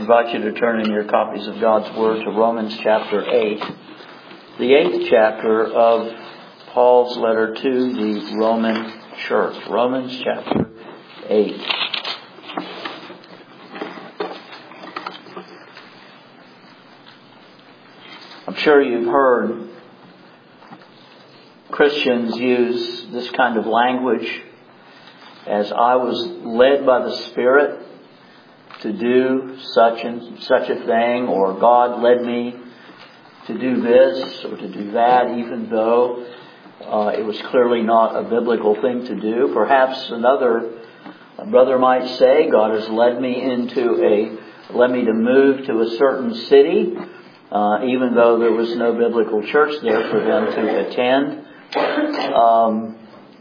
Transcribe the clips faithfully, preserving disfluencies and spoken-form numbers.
invite you to turn in your copies of God's Word to Romans chapter eight, the eighth chapter of Paul's letter to the Roman church. Romans chapter eight. I'm sure you've heard Christians use this kind of language as I was led by the Spirit to do such and such a thing, or God led me to do this or to do that, even though uh, it was clearly not a biblical thing to do. Perhaps another brother might say, God has led me into a, led me to move to a certain city, uh, even though there was no biblical church there for them to attend. Um,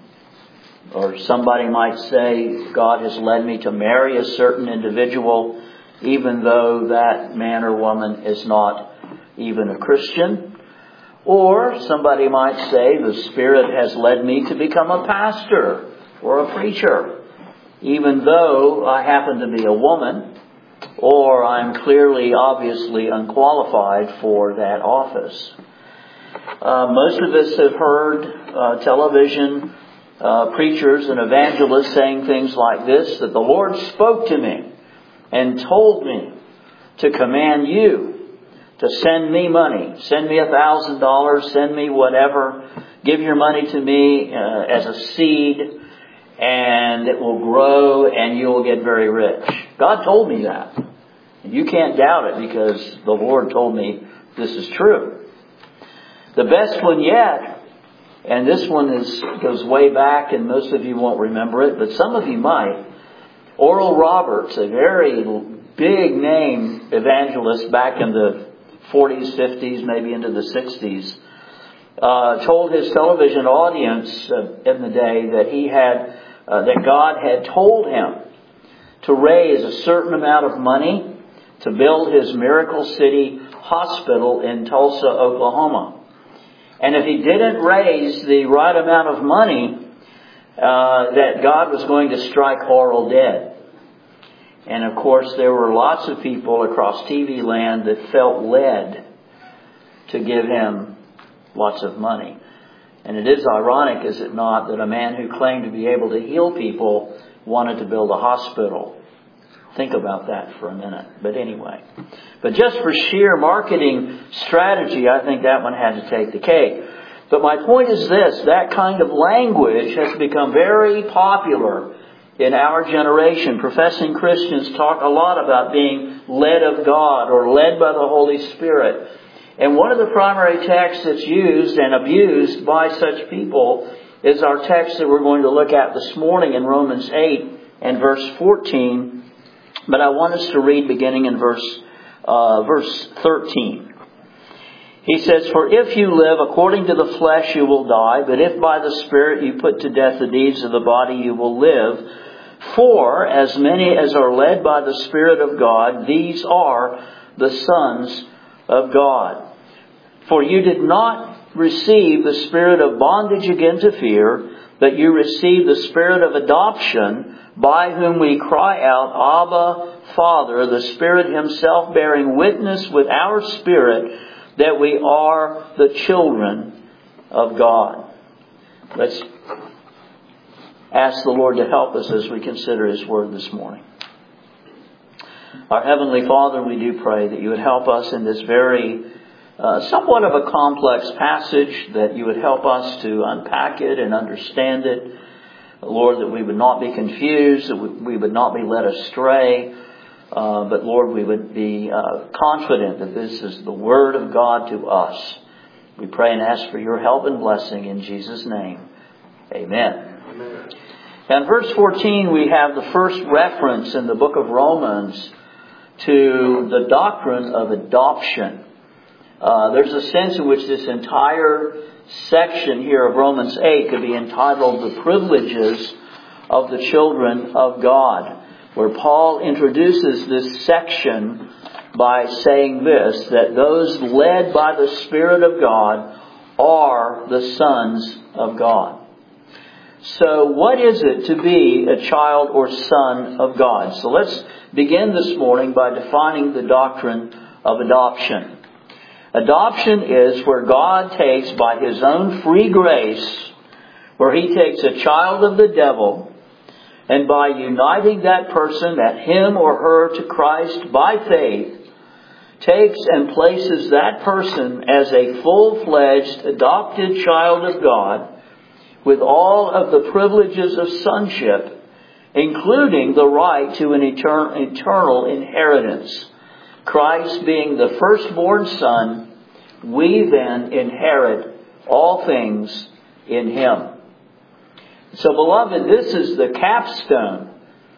Or somebody might say, God has led me to marry a certain individual, even though that man or woman is not even a Christian. Or somebody might say, the Spirit has led me to become a pastor or a preacher, even though I happen to be a woman, or I'm clearly, obviously unqualified for that office. Uh, most of us have heard uh, television Uh, preachers and evangelists saying things like this, that the Lord spoke to me and told me to command you to send me money. Send me a thousand dollars, send me whatever. Give your money to me uh, as a seed, and it will grow and you will get very rich. God told me that. And you can't doubt it because the Lord told me this is true. The best one yet, and this one is goes way back, and most of you won't remember it, but some of you might. Oral Roberts, a very big name evangelist back in the forties, fifties, maybe into the sixties, uh, told his television audience uh, in the day that he had, uh, that God had told him to raise a certain amount of money to build his Miracle City Hospital in Tulsa, Oklahoma. And if he didn't raise the right amount of money, uh, that God was going to strike Oral dead. And of course, there were lots of people across T V land that felt led to give him lots of money. And it is ironic, is it not, that a man who claimed to be able to heal people wanted to build a hospital. Think about that for a minute. But anyway. But just for sheer marketing strategy, I think that one had to take the cake. But my point is this. That kind of language has become very popular in our generation. Professing Christians talk a lot about being led of God or led by the Holy Spirit. And one of the primary texts that's used and abused by such people is our text that we're going to look at this morning in Romans eight and verse fourteen. But I want us to read beginning in verse uh, verse thirteen. He says, "For if you live according to the flesh, you will die. But if by the Spirit you put to death the deeds of the body, you will live. For as many as are led by the Spirit of God, these are the sons of God. For you did not receive the spirit of bondage again to fear, but you received the Spirit of adoption, by whom we cry out, Abba, Father, the Spirit Himself bearing witness with our spirit that we are the children of God." Let's ask the Lord to help us as we consider His Word this morning. Our Heavenly Father, we do pray that You would help us in this very uh, somewhat of a complex passage, that You would help us to unpack it and understand it. Lord, that we would not be confused, that we would not be led astray, uh, but Lord, we would be uh, confident that this is the Word of God to us. We pray and ask for Your help and blessing in Jesus' name. Amen. Amen. And verse fourteen, we have the first reference in the book of Romans to the doctrine of adoption. Uh, there's a sense in which this entire section here of Romans eight could be entitled The Privileges of the Children of God, where Paul introduces this section by saying this, that those led by the Spirit of God are the sons of God. So what is it to be a child or son of God? So let's begin this morning by defining the doctrine of adoption. Adoption is where God takes by His own free grace, where He takes a child of the devil, and by uniting that person, that him or her, to Christ by faith, takes and places that person as a full-fledged adopted child of God with all of the privileges of sonship, including the right to an etern- eternal inheritance. Christ being the firstborn Son, we then inherit all things in Him. So, beloved, this is the capstone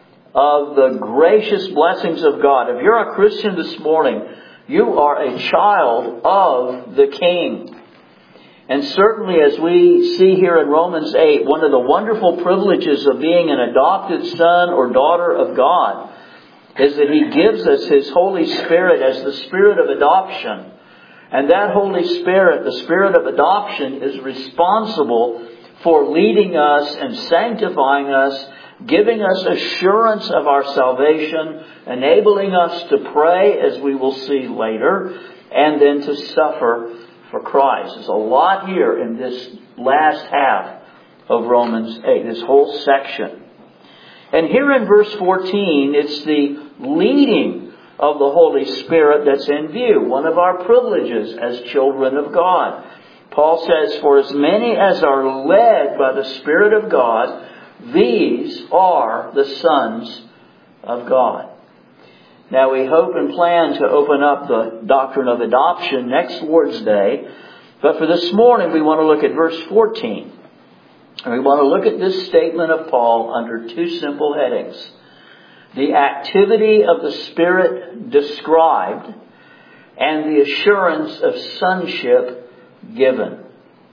of the gracious blessings of God. If you're a Christian this morning, you are a child of the King. And certainly, as we see here in Romans eight, one of the wonderful privileges of being an adopted son or daughter of God is that He gives us His Holy Spirit as the Spirit of adoption. And that Holy Spirit, the Spirit of adoption, is responsible for leading us and sanctifying us, giving us assurance of our salvation, enabling us to pray, as we will see later, and then to suffer for Christ. There's a lot here in this last half of Romans eight, this whole section. And here in verse fourteen, it's the leading of the Holy Spirit that's in view, one of our privileges as children of God. Paul says, "For as many as are led by the Spirit of God, these are the sons of God." Now, we hope and plan to open up the doctrine of adoption next Lord's Day. But for this morning, we want to look at verse fourteen. And we want to look at this statement of Paul under two simple headings. The activity of the Spirit described, and the assurance of sonship given.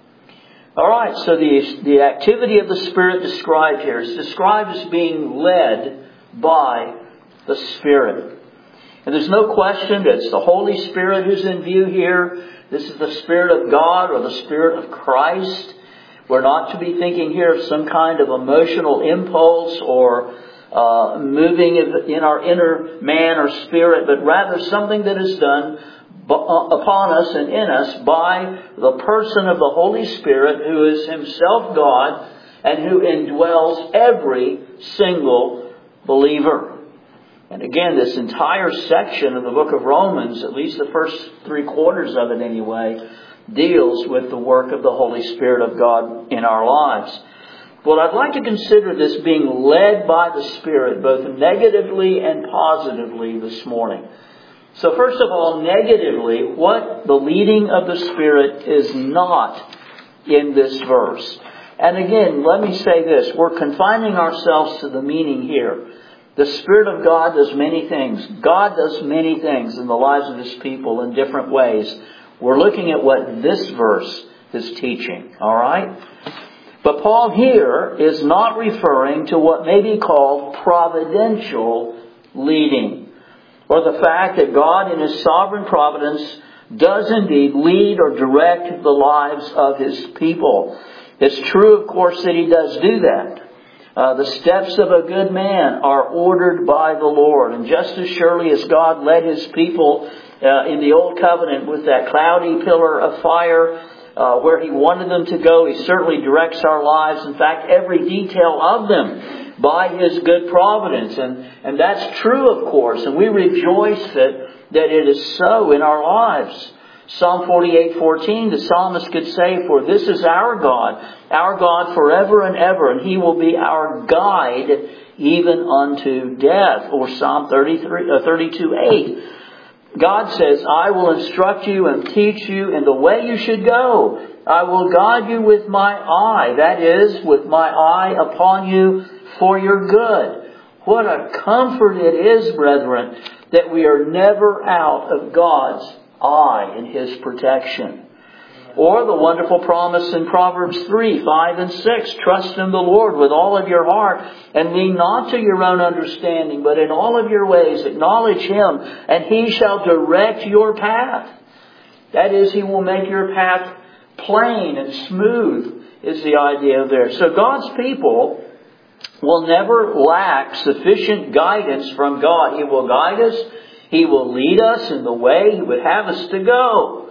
All right, so the, the activity of the Spirit described here is described as being led by the Spirit. And there's no question that it's the Holy Spirit who's in view here. This is the Spirit of God or the Spirit of Christ. We're not to be thinking here of some kind of emotional impulse or uh, moving in our inner man or spirit, but rather something that is done upon us and in us by the person of the Holy Spirit, who is Himself God and who indwells every single believer. And again, this entire section of the book of Romans, at least the first three quarters of it anyway, deals with the work of the Holy Spirit of God in our lives. Well, I'd like to consider this being led by the Spirit, both negatively and positively this morning. So first of all, negatively, what the leading of the Spirit is not in this verse. And again, let me say this. We're confining ourselves to the meaning here. The Spirit of God does many things. God does many things in the lives of His people in different ways. We're looking at what this verse is teaching. All right? But Paul here is not referring to what may be called providential leading, or the fact that God in His sovereign providence does indeed lead or direct the lives of His people. It's true, of course, that He does do that. Uh, the steps of a good man are ordered by the Lord. And just as surely as God led His people uh, in the Old Covenant with that cloudy pillar of fire uh, where He wanted them to go, He certainly directs our lives. In fact, every detail of them by His good providence. And, and that's true, of course. And we rejoice that, that it is so in our lives. Psalm forty-eight fourteen, the psalmist could say, "For this is our God, our God forever and ever, and He will be our guide even unto death." Or Psalm thirty-three, uh, thirty-two eight, God says, "I will instruct you and teach you in the way you should go. I will guide you with my eye," that is, with my eye upon you for your good. What a comfort it is, brethren, that we are never out of God's eye in His protection. Or the wonderful promise in Proverbs three, five and six, "Trust in the Lord with all of your heart, and lean not to your own understanding, but in all of your ways acknowledge Him, and He shall direct your path." That is, He will make your path plain and smooth is the idea there. So God's people will never lack sufficient guidance from God. He will guide us. He will lead us in the way He would have us to go.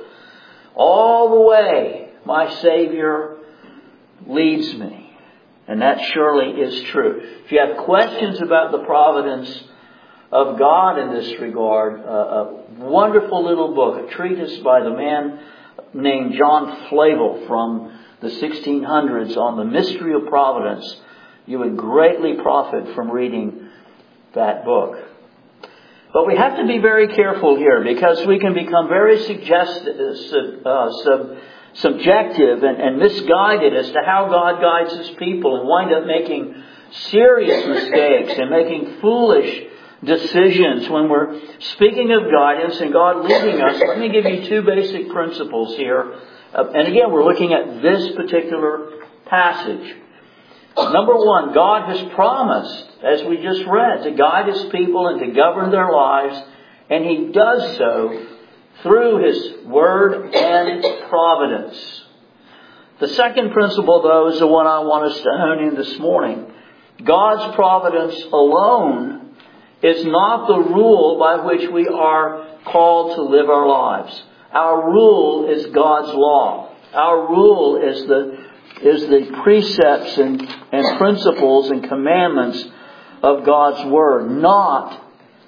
All the way, my Savior leads me. And that surely is true. If you have questions about the providence of God in this regard, uh, a wonderful little book, a treatise by the man named John Flavel from the sixteen hundreds on the mystery of providence. You would greatly profit from reading that book. But we have to be very careful here, because we can become very suggestive, uh, sub, subjective and, and misguided as to how God guides His people, and wind up making serious mistakes and making foolish decisions when we're speaking of guidance and God leading us. Let me give you two basic principles here. Uh, and again, we're looking at this particular passage. Number one, God has promised, as we just read, to guide His people and to govern their lives. And He does so through His Word and providence. The second principle, though, is the one I want us to hone in this morning. God's providence alone is not the rule by which we are called to live our lives. Our rule is God's law. Our rule is the is the precepts and, and principles and commandments of God's Word, not,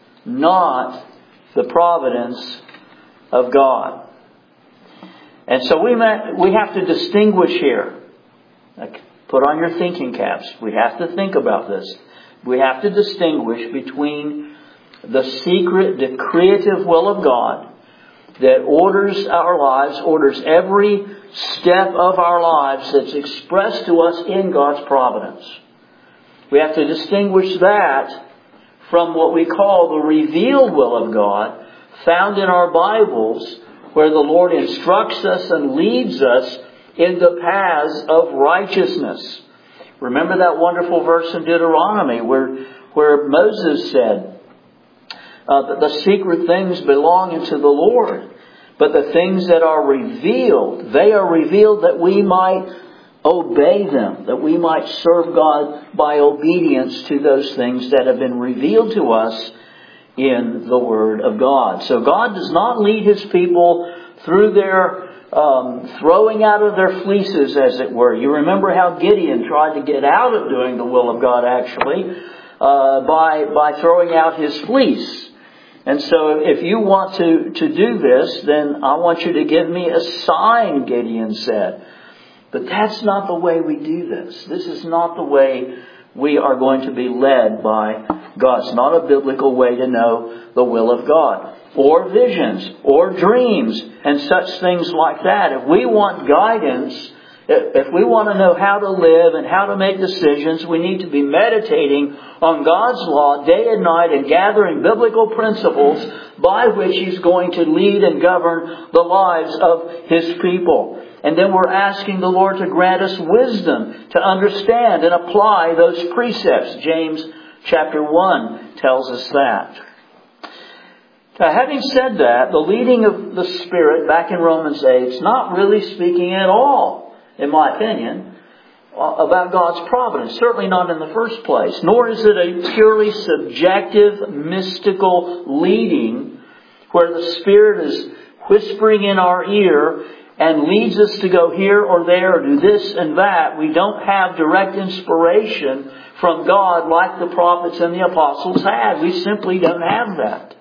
not the providence of God. And so we may, we have to distinguish here. Like, put on your thinking caps. We have to think about this. We have to distinguish between the secret, the creative will of God that orders our lives, orders every step of our lives that's expressed to us in God's providence. We have to distinguish that from what we call the revealed will of God, found in our Bibles, where the Lord instructs us and leads us in the paths of righteousness. Remember that wonderful verse in Deuteronomy where, where Moses said, Uh, that the secret things belong unto the Lord. But the things that are revealed, they are revealed that we might obey them, that we might serve God by obedience to those things that have been revealed to us in the Word of God. So God does not lead His people through their um, throwing out of their fleeces, as it were. You remember how Gideon tried to get out of doing the will of God, actually, uh, by by throwing out his fleece. And so if you want to, to do this, then I want you to give me a sign, Gideon said. But that's not the way we do this. This is not the way we are going to be led by God. It's not a biblical way to know the will of God. Or visions, or dreams, and such things like that. If we want guidance, if we want to know how to live and how to make decisions, we need to be meditating on God's law day and night and gathering biblical principles by which He's going to lead and govern the lives of His people. And then we're asking the Lord to grant us wisdom to understand and apply those precepts. James chapter one tells us that. Now, having said that, the leading of the Spirit back in Romans eight is not really speaking at all, in my opinion, about God's providence. Certainly not in the first place. Nor is it a purely subjective, mystical leading where the Spirit is whispering in our ear and leads us to go here or there or do this and that. We don't have direct inspiration from God like the prophets and the apostles had. We simply don't have that.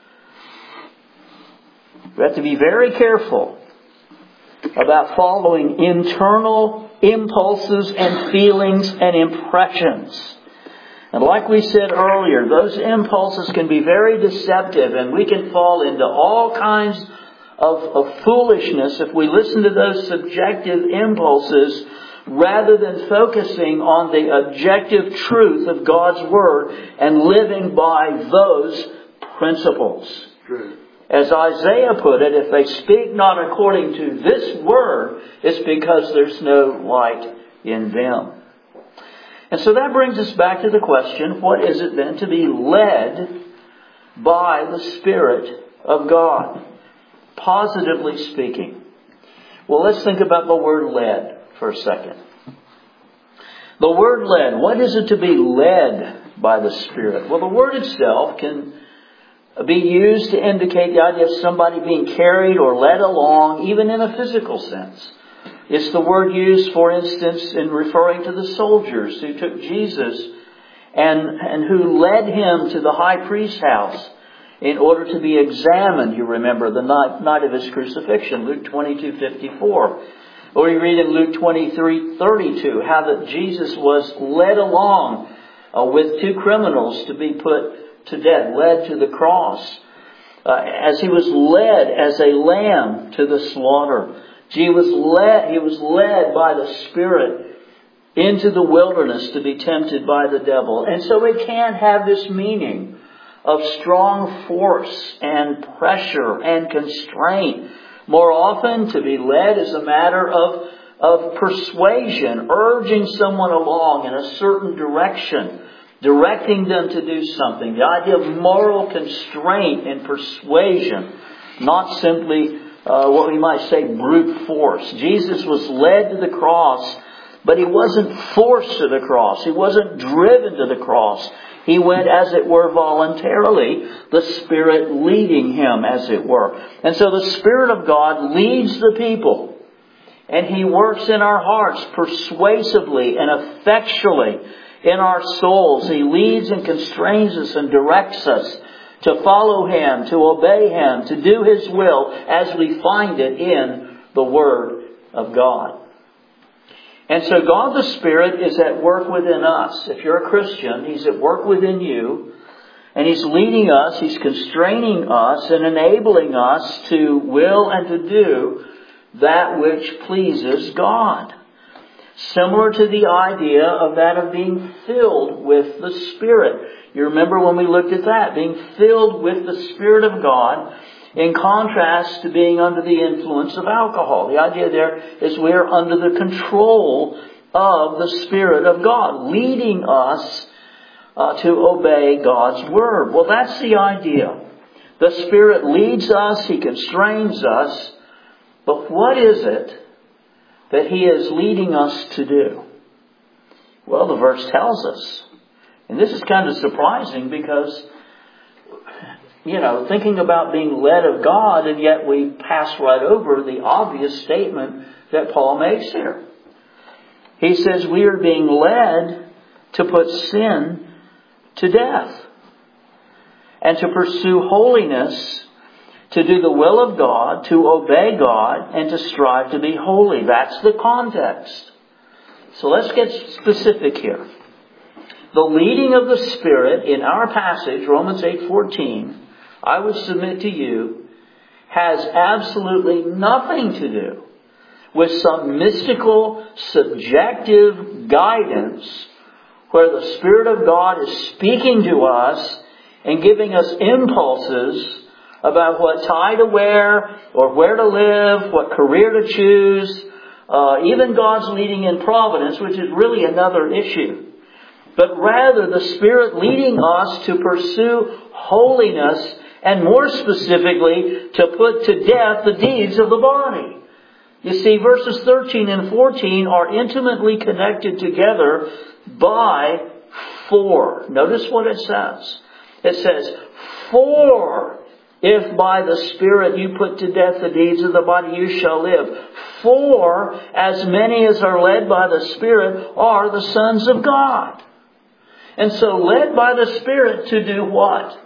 We have to be very careful about following internal impulses and feelings and impressions. And like we said earlier, those impulses can be very deceptive, and we can fall into all kinds of, of foolishness if we listen to those subjective impulses rather than focusing on the objective truth of God's Word and living by those principles. True. As Isaiah put it, if they speak not according to this word, it's because there's no light in them. And so that brings us back to the question, what is it then to be led by the Spirit of God? Positively speaking. Well, let's think about the word led. for a second. The word led. What is it to be led by the Spirit? Well, the word itself can be used to indicate the idea of somebody being carried or led along, even in a physical sense. It's the word used, for instance, in referring to the soldiers who took Jesus and, and who led him to the high priest's house in order to be examined, you remember, the night, night of his crucifixion, Luke twenty-two fifty-four. Or you read in Luke twenty-three thirty-two how that Jesus was led along uh, with two criminals to be put to death, led to the cross. Uh, as he was led as a lamb to the slaughter. He was led, he was led by the Spirit into the wilderness to be tempted by the devil. And so it can have this meaning of strong force and pressure and constraint. More often, to be led is a matter of, of persuasion, urging someone along in a certain direction, directing them to do something. The idea of moral constraint and persuasion, not simply uh, what we might say brute force. Jesus was led to the cross, but he wasn't forced to the cross. He wasn't driven to the cross. He went, as it were, voluntarily, the Spirit leading him, as it were. And so the Spirit of God leads the people. And He works in our hearts persuasively and effectually in our souls. He leads and constrains us and directs us to follow Him, to obey Him, to do His will as we find it in the Word of God. And so God the Spirit is at work within us. If you're a Christian, He's at work within you. And He's leading us, He's constraining us and enabling us to will and to do that which pleases God. Similar to the idea of that of being filled with the Spirit. You remember when we looked at that, being filled with the Spirit of God, in contrast to being under the influence of alcohol. The idea there is we are under the control of the Spirit of God, leading us uh, to obey God's Word. Well, that's the idea. The Spirit leads us, He constrains us, but what is it that He is leading us to do? Well, the verse tells us. And this is kind of surprising because, you know, thinking about being led of God, and yet we pass right over the obvious statement that Paul makes here. He says we are being led to put sin to death and to pursue holiness, to do the will of God, to obey God, and to strive to be holy. That's the context. So let's get specific here. The leading of the Spirit in our passage, Romans eight fourteen, I would submit to you, has absolutely nothing to do with some mystical, subjective guidance where the Spirit of God is speaking to us and giving us impulses about what tie to wear or where to live, what career to choose, uh, even God's leading in providence, which is really another issue. But rather the Spirit leading us to pursue holiness, and more specifically, to put to death the deeds of the body. You see, verses thirteen and fourteen are intimately connected together by for. Notice what it says. It says, for if by the Spirit you put to death the deeds of the body, you shall live. For as many as are led by the Spirit are the sons of God. And so led by the Spirit to do what?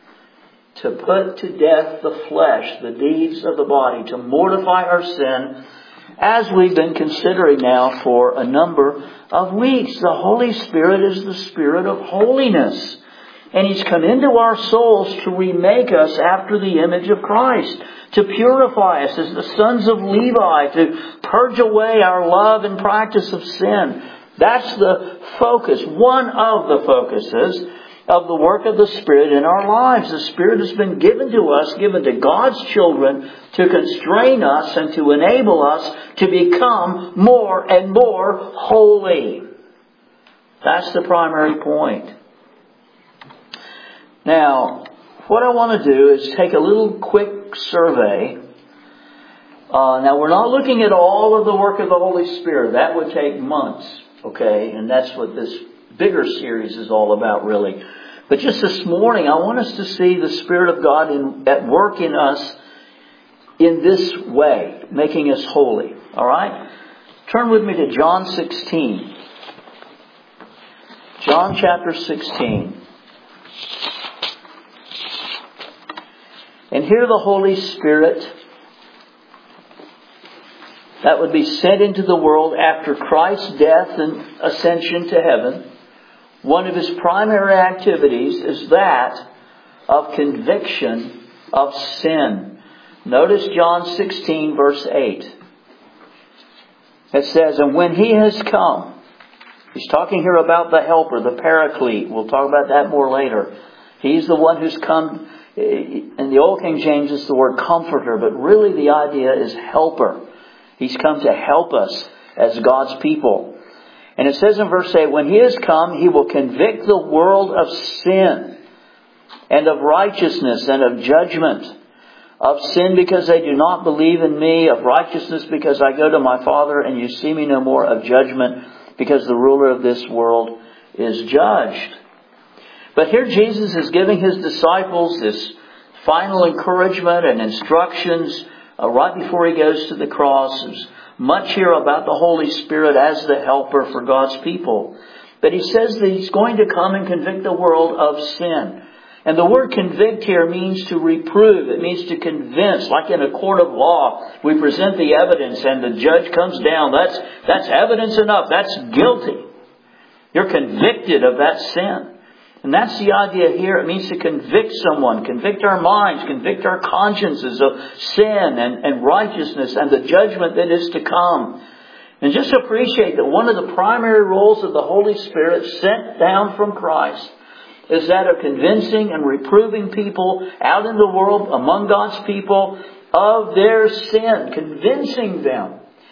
To put to death the flesh, the deeds of the body, to mortify our sin, as we've been considering now for a number of weeks. The Holy Spirit is the Spirit of holiness. And He's come into our souls to remake us after the image of Christ, to purify us as the sons of Levi, to purge away our love and practice of sin. That's the focus, one of the focuses of the work of the Spirit in our lives. The Spirit has been given to us, given to God's children, to constrain us and to enable us to become more and more holy. That's the primary point. Now, what I want to do is take a little quick survey Uh, now, we're not looking at all of the work of the Holy Spirit. That would take months, okay? And that's what this bigger series is all about, really. But just this morning, I want us to see the Spirit of God in, at work in us in this way, making us holy. All right? Turn with me to John sixteen. John chapter sixteen. And here the Holy Spirit that would be sent into the world after Christ's death and ascension to heaven, one of His primary activities is that of conviction of sin. Notice John sixteen verse eight. It says, and when He has come, He's talking here about the Helper, the Paraclete. We'll talk about that more later. He's the one who's come. In the Old King James it's the word comforter, but really the idea is helper. He's come to help us as God's people. And it says in verse eight, when He has come, He will convict the world of sin and of righteousness and of judgment. Of sin because they do not believe in Me. Of righteousness because I go to My Father and you see Me no more. Of judgment because the ruler of this world is judged. But here Jesus is giving His disciples this final encouragement and instructions uh, right before He goes to the cross. There's much here about the Holy Spirit as the helper for God's people. But He says that He's going to come and convict the world of sin. And the word convict here means to reprove. It means to convince. Like in a court of law, we present the evidence and the judge comes down. That's, that's evidence enough. That's guilty. You're convicted of that sin. And that's the idea here. It means to convict someone, convict our minds, convict our consciences of sin and, and righteousness and the judgment that is to come. And just appreciate that one of the primary roles of the Holy Spirit sent down from Christ is that of convincing and reproving people out in the world among God's people of their sin, convincing them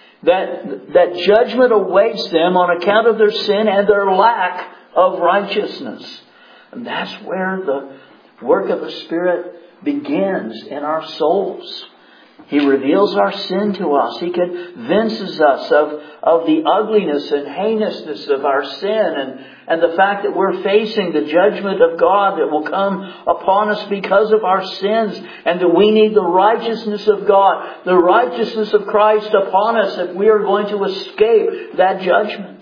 that, that judgment awaits them on account of their sin and their lack of righteousness. And that's where the work of the Spirit begins in our souls. He reveals our sin to us. He convinces us of, of the ugliness and heinousness of our sin and, and the fact that we're facing the judgment of God that will come upon us because of our sins and that we need the righteousness of God, the righteousness of Christ upon us if we are going to escape that judgment.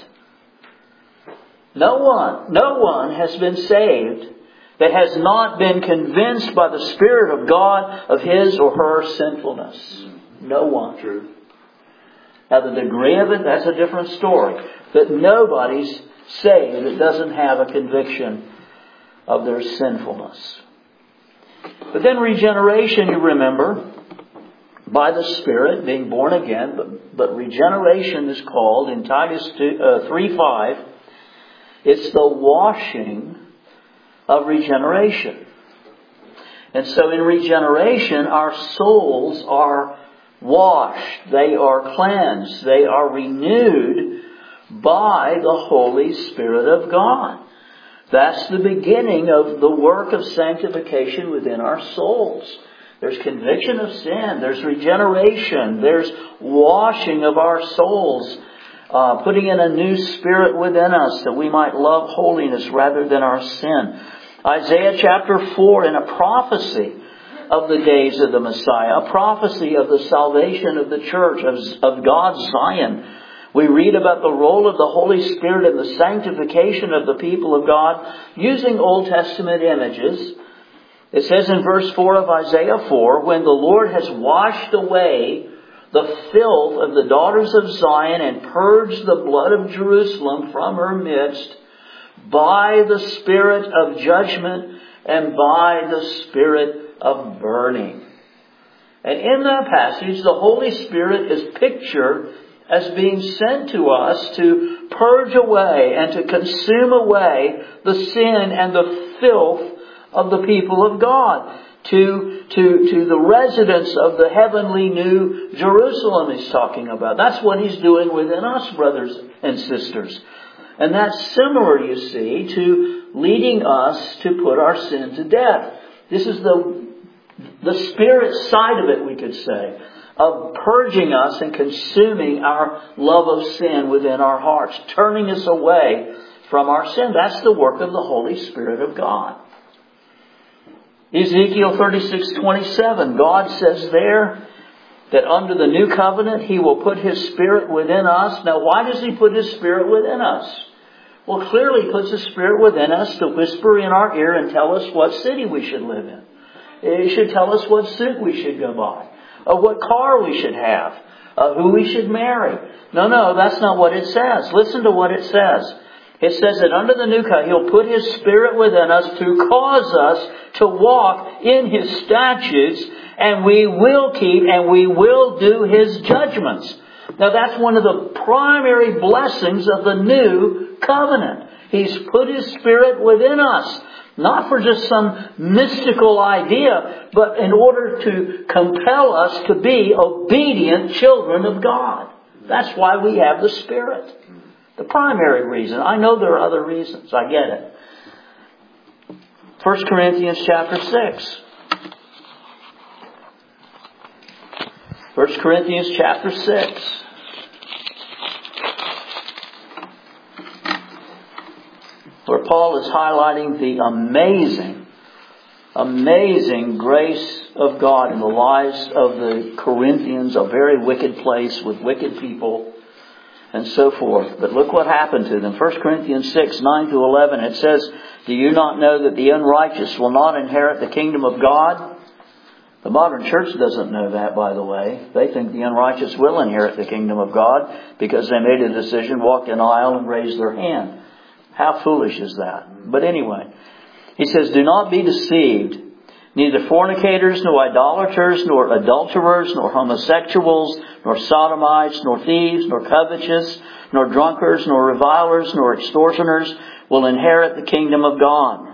No one, no one has been saved that has not been convinced by the Spirit of God of his or her sinfulness. No one. True. Now the degree of it, that's a different story. But nobody's saved that doesn't have a conviction of their sinfulness. But then regeneration, you remember, by the Spirit, being born again, but, but regeneration is called in Titus three five, it's the washing of regeneration. And so in regeneration, our souls are washed. They are cleansed. They are renewed by the Holy Spirit of God. That's the beginning of the work of sanctification within our souls. There's conviction of sin. There's regeneration. There's washing of our souls. Uh, putting in a new spirit within us that we might love holiness rather than our sin. Isaiah chapter four, in a prophecy of the days of the Messiah, a prophecy of the salvation of the church, of, of God's Zion. We read about the role of the Holy Spirit in the sanctification of the people of God using Old Testament images. It says in verse four of Isaiah four, when the Lord has washed away the filth of the daughters of Zion and purged the blood of Jerusalem from her midst by the spirit of judgment and by the spirit of burning. And in that passage, the Holy Spirit is pictured as being sent to us to purge away and to consume away the sin and the filth of the people of God. To, to, to the residents of the heavenly new Jerusalem he's talking about. That's what he's doing within us, brothers and sisters. And that's similar, you see, to leading us to put our sin to death. This is the, the spirit side of it, we could say. of purging us and consuming our love of sin within our hearts, turning us away from our sin. That's the work of the Holy Spirit of God. Ezekiel thirty-six twenty-seven, God says there that under the new covenant He will put His Spirit within us. Now, why does He put His Spirit within us? Well, clearly He puts His Spirit within us to whisper in our ear and tell us what city we should live in. He should tell us what suit we should go buy, or what car we should have, uh, who we should marry. No, no, that's not what it says. Listen to what it says. It says that under the new covenant, He'll put His Spirit within us to cause us to walk in His statutes, and we will keep and we will do His judgments. Now that's one of the primary blessings of the new covenant. He's put His Spirit within us. Not for just some mystical idea, but in order to compel us to be obedient children of God. That's why we have the Spirit. The primary reason. I know there are other reasons. I get it. First Corinthians chapter six. First Corinthians chapter six. Where Paul is highlighting the amazing, amazing grace of God in the lives of the Corinthians, a very wicked place with wicked people and so forth. But look what happened to them. First Corinthians six, nine to eleven, it says, "Do you not know that the unrighteous will not inherit the kingdom of God?" The modern church doesn't know that, by the way. They think the unrighteous will inherit the kingdom of God because they made a decision, walked an aisle and raised their hand. How foolish is that? But anyway, he says, "Do not be deceived. Neither fornicators, nor idolaters, nor adulterers, nor homosexuals, nor sodomites, nor thieves, nor covetous, nor drunkards, nor revilers, nor extortioners will inherit the kingdom of God."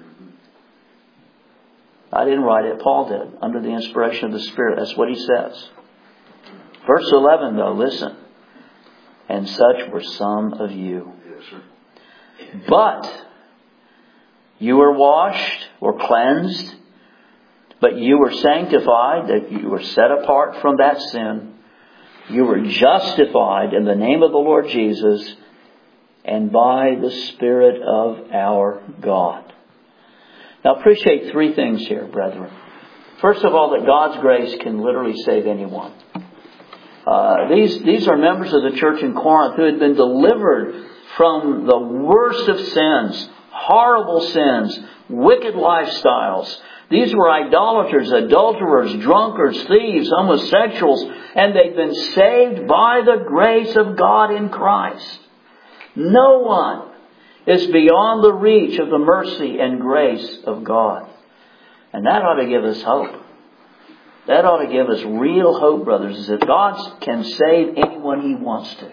I didn't write it. Paul did, under the inspiration of the Spirit. That's what he says. Verse eleven, though, listen. "And such were some of you. But you were washed or cleansed, but you were sanctified," that you were set apart from that sin. "You were justified in the name of the Lord Jesus and by the Spirit of our God." Now appreciate three things here, brethren. First of all, that God's grace can literally save anyone. Uh, these, these are members of the church in Corinth who had been delivered from the worst of sins, horrible sins, wicked lifestyles. These were idolaters, adulterers, drunkards, thieves, homosexuals, and they've been saved by the grace of God in Christ. No one is beyond the reach of the mercy and grace of God. And that ought to give us hope. That ought to give us real hope, brothers, is that God can save anyone He wants to.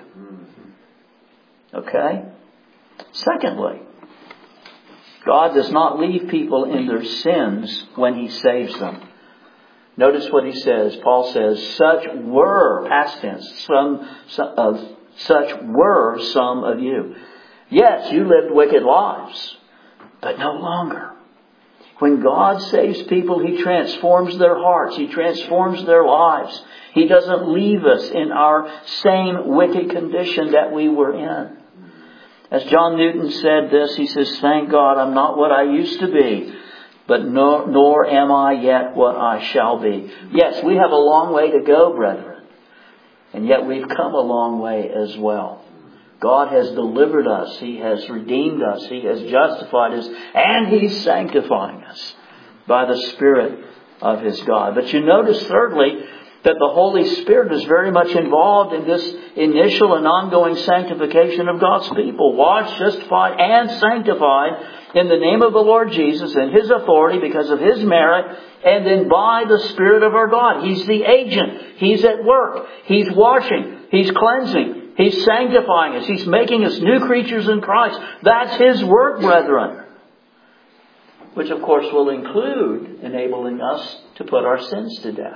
Okay? Secondly, God does not leave people in their sins when He saves them. Notice what he says. Paul says, "Such were," past tense, some, some of such were some of you. Yes, you lived wicked lives, but no longer. When God saves people, He transforms their hearts. He transforms their lives. He doesn't leave us in our same wicked condition that we were in. As John Newton said this, he says, "Thank God I'm not what I used to be, but nor, nor am I yet what I shall be." Yes, we have a long way to go, brethren. And yet we've come a long way as well. God has delivered us. He has redeemed us. He has justified us. And He's sanctifying us by the Spirit of His God. But you notice, thirdly, that the Holy Spirit is very much involved in this initial and ongoing sanctification of God's people. Washed, justified, and sanctified in the name of the Lord Jesus and His authority because of His merit, and then by the Spirit of our God. He's the agent. He's at work. He's washing. He's cleansing. He's sanctifying us. He's making us new creatures in Christ. That's His work, brethren. Which, of course, will include enabling us to put our sins to death.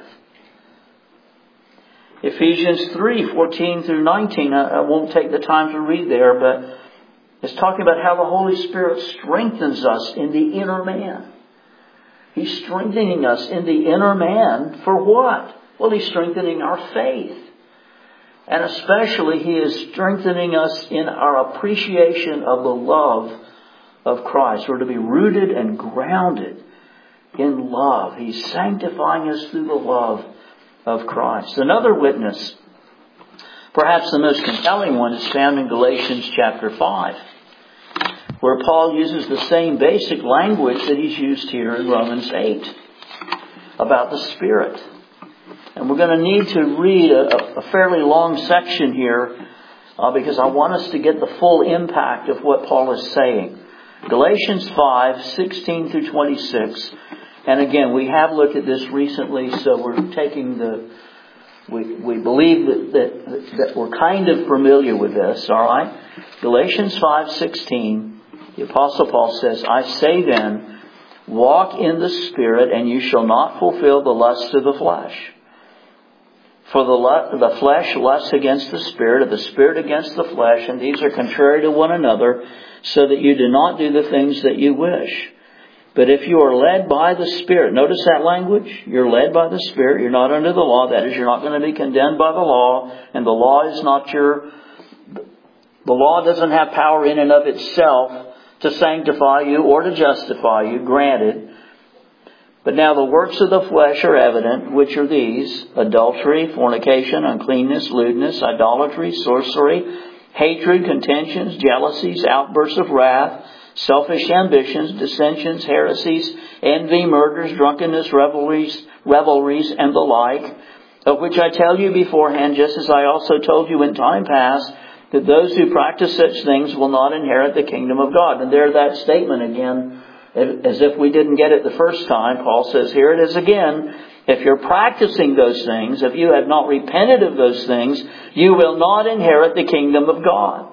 Ephesians three, fourteen through nineteen. I won't take the time to read there, but it's talking about how the Holy Spirit strengthens us in the inner man. He's strengthening us in the inner man for what? Well, He's strengthening our faith. And especially He is strengthening us in our appreciation of the love of Christ. We're to be rooted and grounded in love. He's sanctifying us through the love of Christ. Another witness, perhaps the most compelling one, is found in Galatians chapter five, where Paul uses the same basic language that he's used here in Romans eight about the Spirit. And we're going to need to read a, a fairly long section here uh, because I want us to get the full impact of what Paul is saying. Galatians five, sixteen through twenty-six. And again, we have looked at this recently, so we're taking the... We, we believe that, that, that we're kind of familiar with this, all right? Galatians five, sixteen, the Apostle Paul says, I say then, walk in the Spirit, and you shall not fulfill the lust of the flesh. For the, the flesh lusts against the Spirit, or the Spirit against the flesh, and these are contrary to one another, so that you do not do the things that you wish. But if you are led by the Spirit, notice that language, you're led by the Spirit, you're not under the law, that is, you're not going to be condemned by the law, and the law is not your, the law doesn't have power in and of itself to sanctify you or to justify you, granted. But now the works of the flesh are evident, which are these: adultery, fornication, uncleanness, lewdness, idolatry, sorcery, hatred, contentions, jealousies, outbursts of wrath, selfish ambitions, dissensions, heresies, envy, murders, drunkenness, revelries, revelries, and the like, of which I tell you beforehand, just as I also told you in time past, that those who practice such things will not inherit the kingdom of God. And there that statement again, as if we didn't get it the first time. Paul says, here it is again. If you're practicing those things, if you have not repented of those things, you will not inherit the kingdom of God.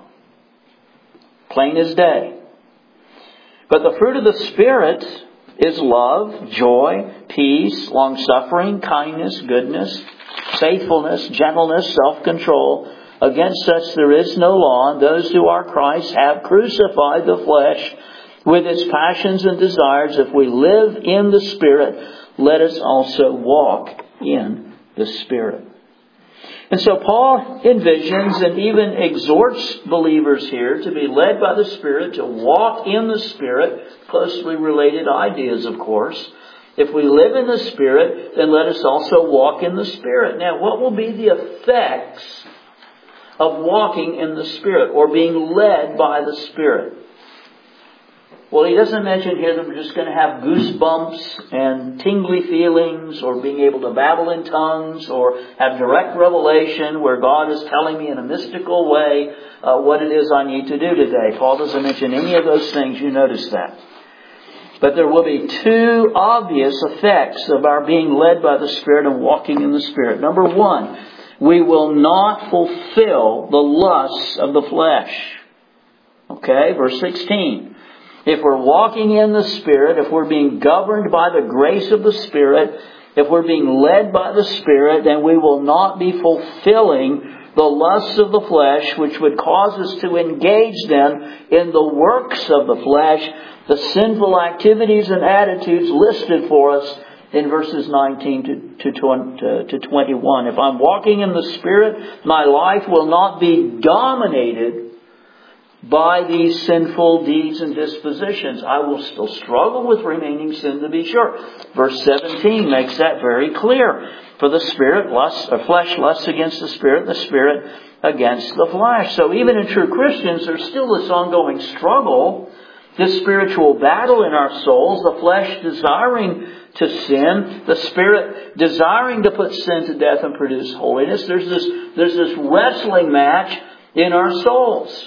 Plain as day. But the fruit of the Spirit is love, joy, peace, long-suffering, kindness, goodness, faithfulness, gentleness, self-control. Against such there is no law, and those who are Christ have crucified the flesh with its passions and desires. If we live in the Spirit, let us also walk in the Spirit. And so Paul envisions and even exhorts believers here to be led by the Spirit, to walk in the Spirit. Closely related ideas, of course. If we live in the Spirit, then let us also walk in the Spirit. Now, what will be the effects of walking in the Spirit or being led by the Spirit? Well, he doesn't mention here that we're just going to have goosebumps and tingly feelings or being able to babble in tongues or have direct revelation where God is telling me in a mystical way uh, what it is I need to do today. Paul doesn't mention any of those things. You notice that. But there will be two obvious effects of our being led by the Spirit and walking in the Spirit. Number one, we will not fulfill the lusts of the flesh. Okay, verse sixteen. If we're walking in the Spirit, if we're being governed by the grace of the Spirit, if we're being led by the Spirit, then we will not be fulfilling the lusts of the flesh, which would cause us to engage then in the works of the flesh, the sinful activities and attitudes listed for us in verses nineteen to twenty-one. If I'm walking in the Spirit, my life will not be dominated by these sinful deeds and dispositions. I will still struggle with remaining sin, to be sure. Verse seventeen makes that very clear. For the Spirit lusts, or flesh lusts against the Spirit, the Spirit against the flesh. So even in true Christians, there's still this ongoing struggle, this spiritual battle in our souls, the flesh desiring to sin, the Spirit desiring to put sin to death and produce holiness. There's this, there's this wrestling match in our souls.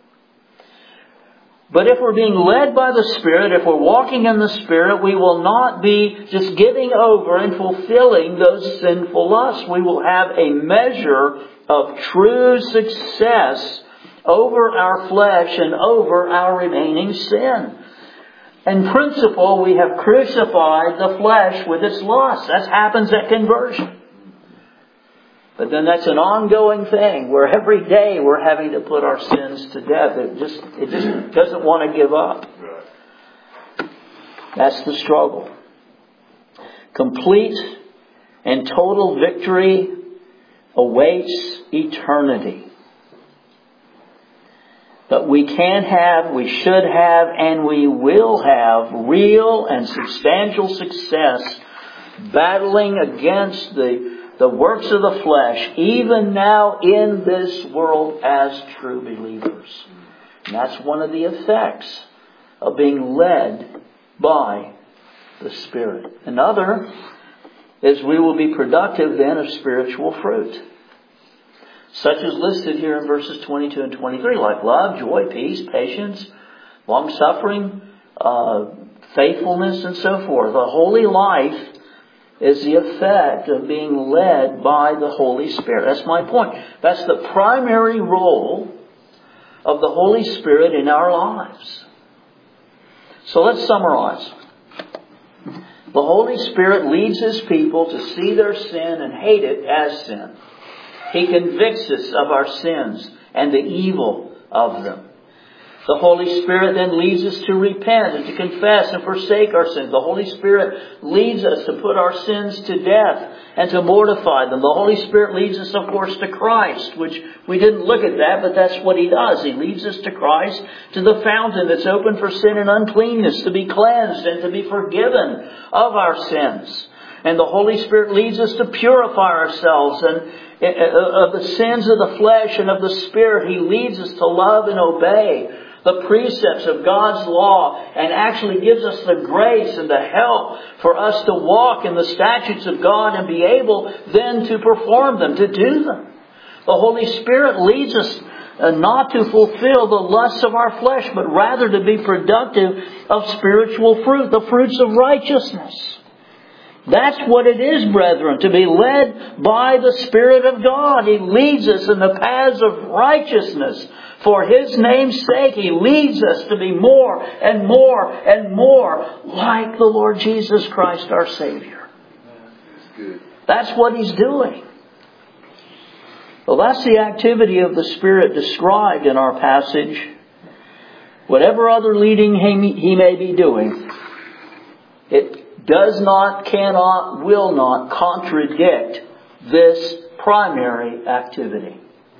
But if we're being led by the Spirit, if we're walking in the Spirit, we will not be just giving over and fulfilling those sinful lusts. We will have a measure of true success over our flesh and over our remaining sin. In principle, we have crucified the flesh with its lusts. That happens at conversion. But then that's an ongoing thing where every day we're having to put our sins to death. It just, it just doesn't want to give up. That's the struggle. Complete and total victory awaits eternity. But we can have, we should have, and we will have real and substantial success battling against the, the works of the flesh, even now in this world as true believers. And that's one of the effects of being led by the Spirit. Another is we will be productive then of spiritual fruit, such as listed here in verses twenty-two and twenty-three, like love, joy, peace, patience, long-suffering, uh, faithfulness, and so forth. The holy life is the effect of being led by the Holy Spirit. That's my point. That's the primary role of the Holy Spirit in our lives. So let's summarize. The Holy Spirit leads His people to see their sin and hate it as sin. He convicts us of our sins and the evil of them. The Holy Spirit then leads us to repent and to confess and forsake our sins. The Holy Spirit leads us to put our sins to death and to mortify them. The Holy Spirit leads us, of course, to Christ, which we didn't look at that, but that's what He does. He leads us to Christ, to the fountain that's open for sin and uncleanness, to be cleansed and to be forgiven of our sins. And the Holy Spirit leads us to purify ourselves and of the sins of the flesh and of the Spirit. He leads us to love and obey the precepts of God's law, and actually gives us the grace and the help for us to walk in the statutes of God and be able then to perform them, to do them. The Holy Spirit leads us not to fulfill the lusts of our flesh, but rather to be productive of spiritual fruit, the fruits of righteousness. That's what it is, brethren, to be led by the Spirit of God. He leads us in the paths of righteousness. For His name's sake, He leads us to be more and more and more like the Lord Jesus Christ, our Savior. That's good. That's what He's doing. Well, that's the activity of the Spirit described in our passage. Whatever other leading He may be doing, it does not, cannot, will not contradict this primary activity.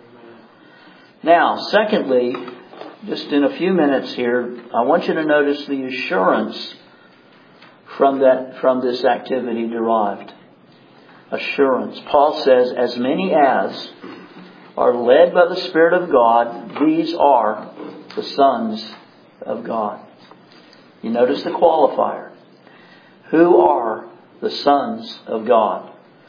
Now, secondly, just in a few minutes here, I want you to notice the assurance from that, from this activity derived. Assurance. Paul says, as many as are led by the Spirit of God, these are the sons of God. You notice the qualifier. Who are the sons of God?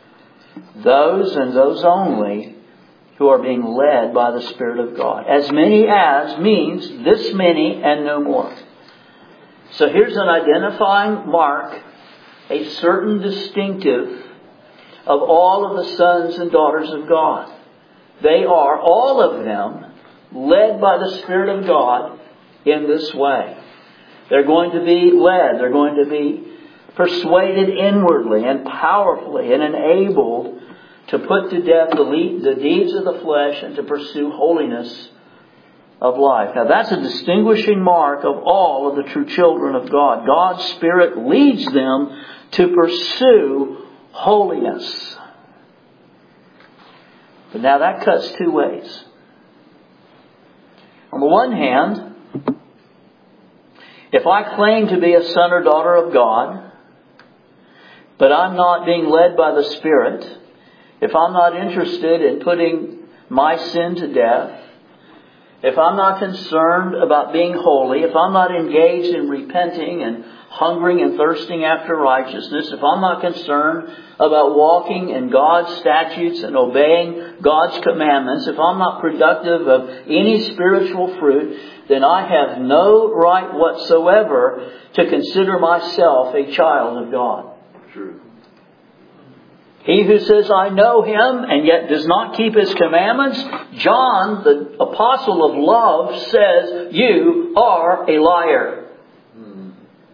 Those and those only who are being led by the Spirit of God. As many as means this many and no more. So here's an identifying mark, a certain distinctive of all of the sons and daughters of God. They are, all of them, led by the Spirit of God in this way. They're going to be led. They're going to be persuaded inwardly and powerfully and enabled to put to death the, le- the deeds of the flesh and to pursue holiness of life. Now that's a distinguishing mark of all of the true children of God. God's Spirit leads them to pursue holiness. But now that cuts two ways. On the one hand, if I claim to be a son or daughter of God, but I'm not being led by the Spirit, if I'm not interested in putting my sin to death, if I'm not concerned about being holy, if I'm not engaged in repenting and hungering and thirsting after righteousness, if I'm not concerned about walking in God's statutes and obeying God's commandments, if I'm not productive of any spiritual fruit, then I have no right whatsoever to consider myself a child of God. True. He who says, I know Him, and yet does not keep His commandments, John, the apostle of love, says, you are a liar. Hmm.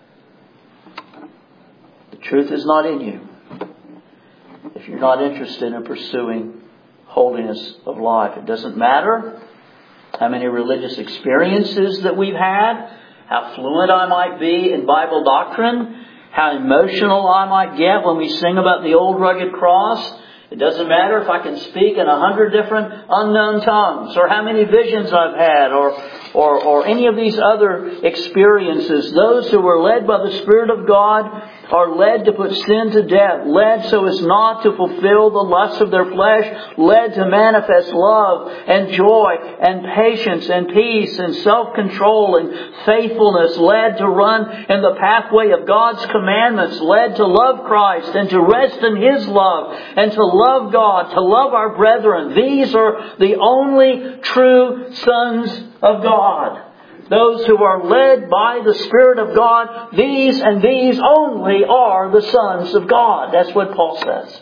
The truth is not in you. If you're not interested in pursuing holiness of life, it doesn't matter how many religious experiences that we've had, how fluent I might be in Bible doctrine, how emotional I might get when we sing about the old rugged cross. It doesn't matter if I can speak in a hundred different unknown tongues, or how many visions I've had, or, or, or any of these other experiences. Those who are led by the Spirit of God are led to put sin to death, led so as not to fulfill the lusts of their flesh, led to manifest love and joy and patience and peace and self-control and faithfulness, led to run in the pathway of God's commandments, led to love Christ and to rest in His love and to love God, to love our brethren. These are the only true sons of God. Those who are led by the Spirit of God, these and these only are the sons of God. That's what Paul says.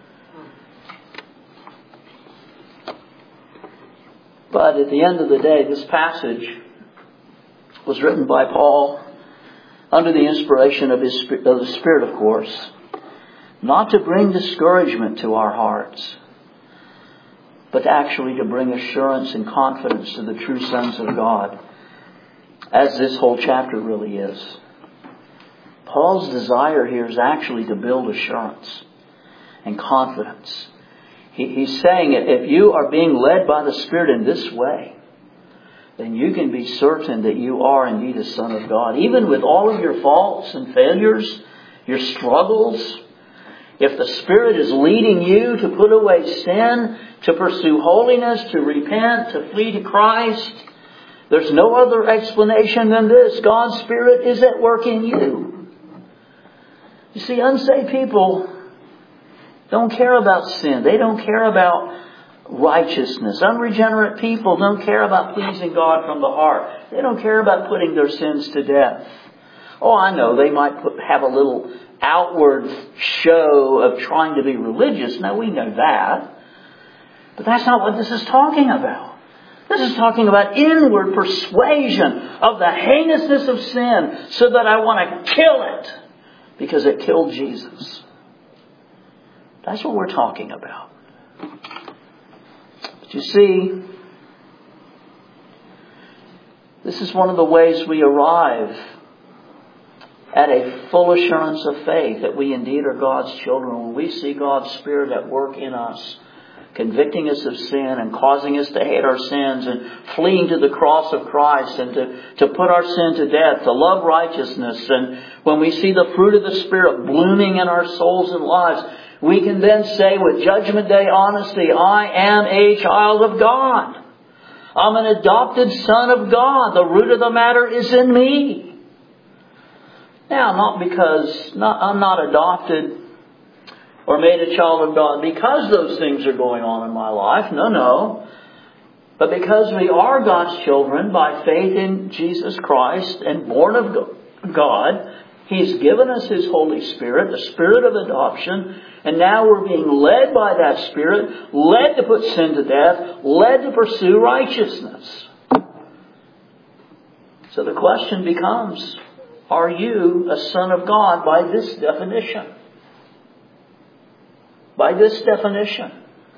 But at the end of the day, this passage was written by Paul under the inspiration of, his, of the Spirit, of course, not to bring discouragement to our hearts, but actually to bring assurance and confidence to the true sons of God, as this whole chapter really is. Paul's desire here is actually to build assurance and confidence. He, he's saying that if you are being led by the Spirit in this way, then you can be certain that you are indeed a son of God. Even with all of your faults and failures, your struggles, if the Spirit is leading you to put away sin, to pursue holiness, to repent, to flee to Christ, there's no other explanation than this. God's Spirit is at work in you. You see, unsaved people don't care about sin. They don't care about righteousness. Unregenerate people don't care about pleasing God from the heart. They don't care about putting their sins to death. Oh, I know, they might put, have a little outward show of trying to be religious. Now, we know that. But that's not what this is talking about. This is talking about inward persuasion of the heinousness of sin, so that I want to kill it because it killed Jesus. That's what we're talking about. But you see, this is one of the ways we arrive at a full assurance of faith that we indeed are God's children. When we see God's Spirit at work in us, convicting us of sin and causing us to hate our sins and fleeing to the cross of Christ and to, to put our sin to death, to love righteousness. And when we see the fruit of the Spirit blooming in our souls and lives, we can then say with Judgment Day honesty, I am a child of God. I'm an adopted son of God. The root of the matter is in me. Now, not because not, I'm not adopted or made a child of God because those things are going on in my life. No, no. But because we are God's children by faith in Jesus Christ and born of God, He's given us His Holy Spirit, the Spirit of adoption, and now we're being led by that Spirit, led to put sin to death, led to pursue righteousness. So the question becomes, are you a son of God by this definition? By this definition.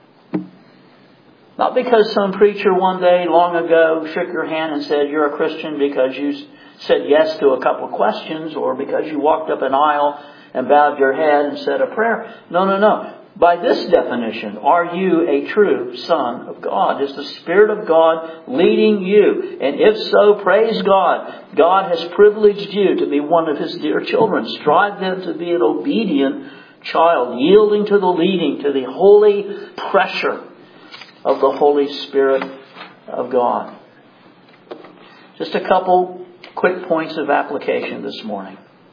Not because some preacher one day long ago shook your hand and said you're a Christian because you said yes to a couple of questions, or because you walked up an aisle and bowed your head and said a prayer. No, no, no. By this definition, are you a true son of God? Is the Spirit of God leading you? And if so, praise God. God has privileged you to be one of His dear children. Strive then to be an obedient child, yielding to the leading, to the holy pressure of the Holy Spirit of God. Just a couple quick points of application this morning.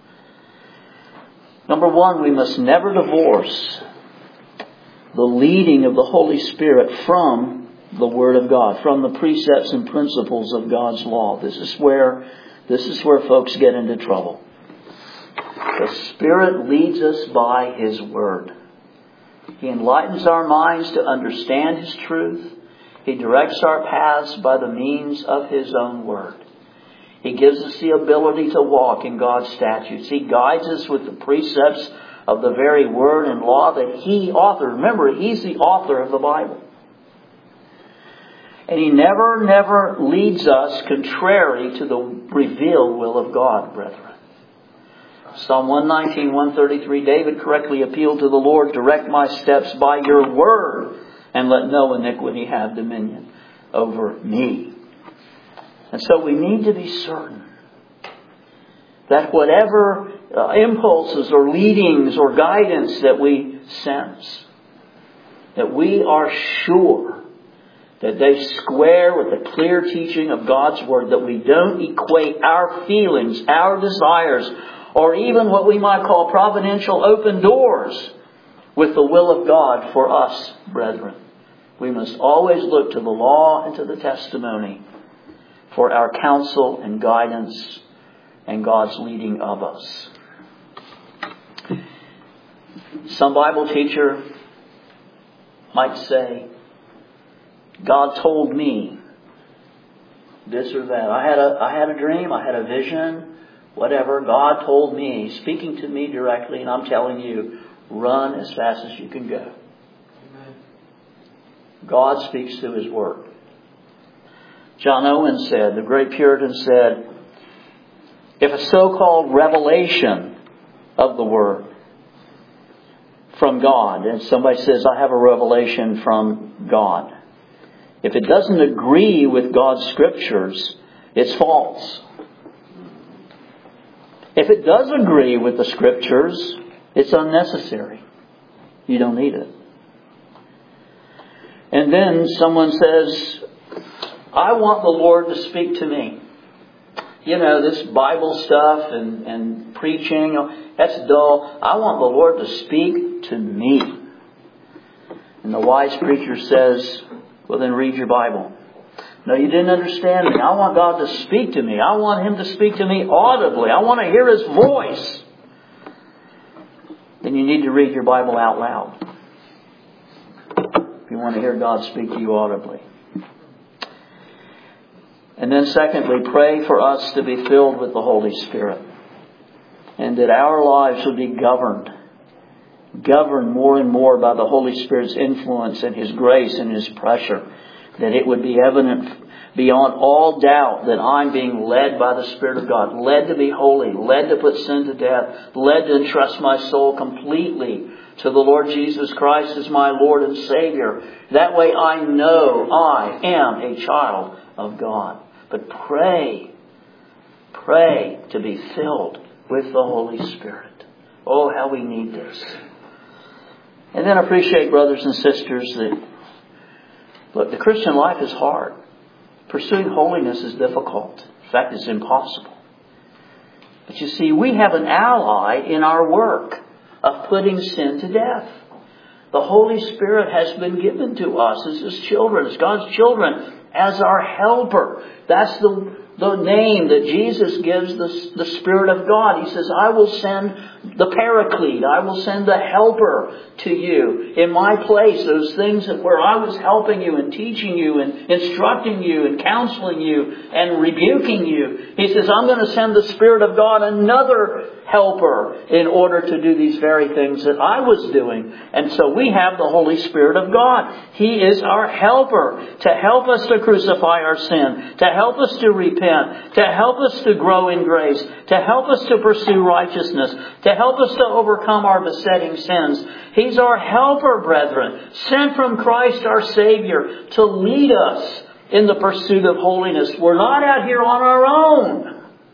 Number one, we must never divorce the leading of the Holy Spirit from the Word of God, from the precepts and principles of God's law. This is where, this is where folks get into trouble. The Spirit leads us by His Word. He enlightens our minds to understand His truth. He directs our paths by the means of His own Word. He gives us the ability to walk in God's statutes. He guides us with the precepts of the very Word and law that He authored. Remember, He's the author of the Bible. And He never, never leads us contrary to the revealed will of God, brethren. Psalm one nineteen, one thirty-three, David correctly appealed to the Lord, direct my steps by your word, and let no iniquity have dominion over me. And so we need to be certain that whatever uh, impulses or leadings or guidance that we sense, that we are sure that they square with the clear teaching of God's Word, that we don't equate our feelings, our desires, or even what we might call providential open doors with the will of God for us, brethren. We must always look to the law and to the testimony for our counsel and guidance and God's leading of us. Some Bible teacher might say, God told me this or that. I had a, I had a dream, I had a vision, whatever. God told me, speaking to me directly, and I'm telling you, run as fast as you can go. Amen. God speaks through His Word. John Owen said, the great Puritan said, if a so-called revelation of the Word from God, and somebody says, I have a revelation from God, if it doesn't agree with God's Scriptures, it's false. If it does agree with the Scriptures, it's unnecessary. You don't need it. And then someone says, I want the Lord to speak to me. You know, this Bible stuff and, and preaching, that's dull. I want the Lord to speak to me. And the wise preacher says, well, then read your Bible. No, you didn't understand me. I want God to speak to me. I want Him to speak to me audibly. I want to hear His voice. Then you need to read your Bible out loud. If you want to hear God speak to you audibly. And then secondly, pray for us to be filled with the Holy Spirit. And that our lives would be governed. Governed more and more by the Holy Spirit's influence and His grace and His pressure. That it would be evident beyond all doubt that I'm being led by the Spirit of God. Led to be holy. Led to put sin to death. Led to entrust my soul completely to the Lord Jesus Christ as my Lord and Savior. That way I know I am a child of God. But pray. Pray to be filled with the Holy Spirit. Oh, how we need this. And then appreciate, brothers and sisters, that, look, the Christian life is hard. Pursuing holiness is difficult. In fact, it's impossible. But you see, we have an ally in our work of putting sin to death. The Holy Spirit has been given to us as His children, as God's children, as our helper. That's the The name that Jesus gives the, the Spirit of God. He says, I will send the Paraclete. I will send the Helper to you in my place. Those things that where I was helping you and teaching you and instructing you and counseling you and rebuking you. He says, I'm going to send the Spirit of God, another helper, in order to do these very things that I was doing. And so we have the Holy Spirit of God. He is our helper to help us to crucify our sin, to help us to repent, to help us to grow in grace, to help us to pursue righteousness, to help us to overcome our besetting sins. He's our helper, brethren, sent from Christ our Savior to lead us in the pursuit of holiness. We're not out here on our own.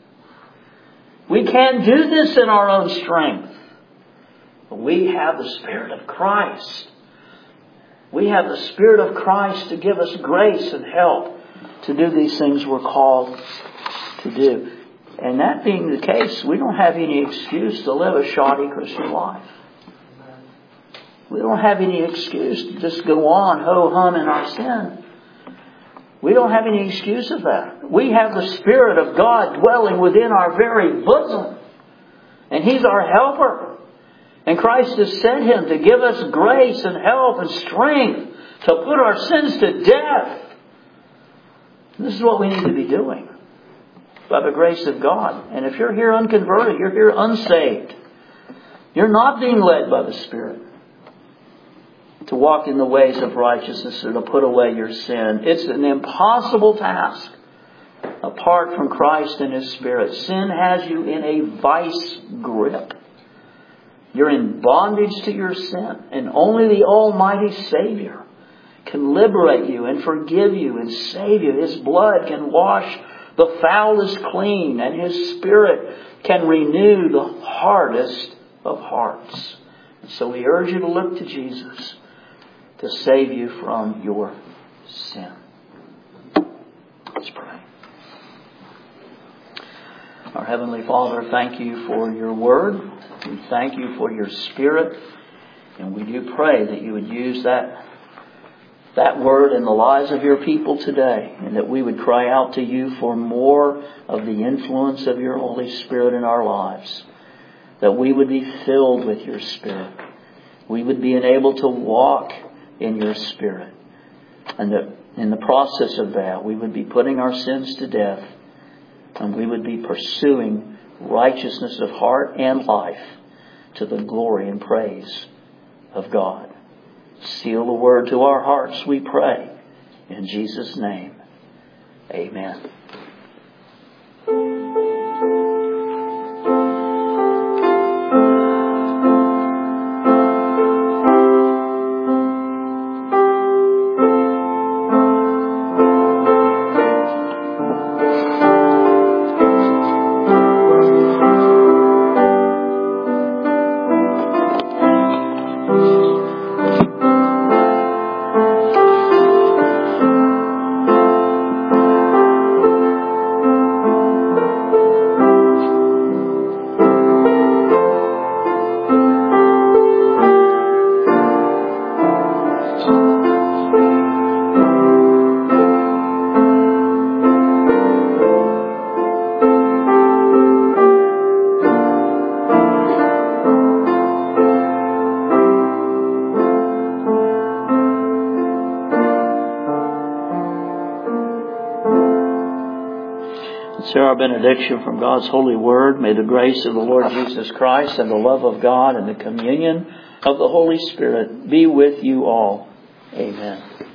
We can't do this in our own strength. But we have the Spirit of Christ. We have the Spirit of Christ to give us grace and help to do these things we're called to do. And that being the case, we don't have any excuse to live a shoddy Christian life. We don't have any excuse to just go on ho-hum in our sin. We don't have any excuse of that. We have the Spirit of God dwelling within our very bosom. And He's our helper. And Christ has sent Him to give us grace and help and strength to put our sins to death. This is what we need to be doing by the grace of God. And if you're here unconverted, you're here unsaved, you're not being led by the Spirit to walk in the ways of righteousness or to put away your sin. It's an impossible task apart from Christ and His Spirit. Sin has you in a vice grip. You're in bondage to your sin. And only the Almighty Savior can liberate you and forgive you and save you. His blood can wash the foulest clean. And His Spirit can renew the hardest of hearts. And so we urge you to look to Jesus to save you from your sin. Let's pray. Our Heavenly Father, thank you for your word. We thank you for your Spirit. And we do pray that you would use that, that word in the lives of your people today. And that we would cry out to you for more of the influence of your Holy Spirit in our lives. That we would be filled with your Spirit. We would be enabled to walk in your Spirit. And that in the process of that, we would be putting our sins to death. And we would be pursuing righteousness of heart and life to the glory and praise of God. Seal the word to our hearts, we pray. In Jesus' name, amen. Share our benediction from God's holy word. May the grace of the Lord Jesus Christ and the love of God and the communion of the Holy Spirit be with you all. Amen.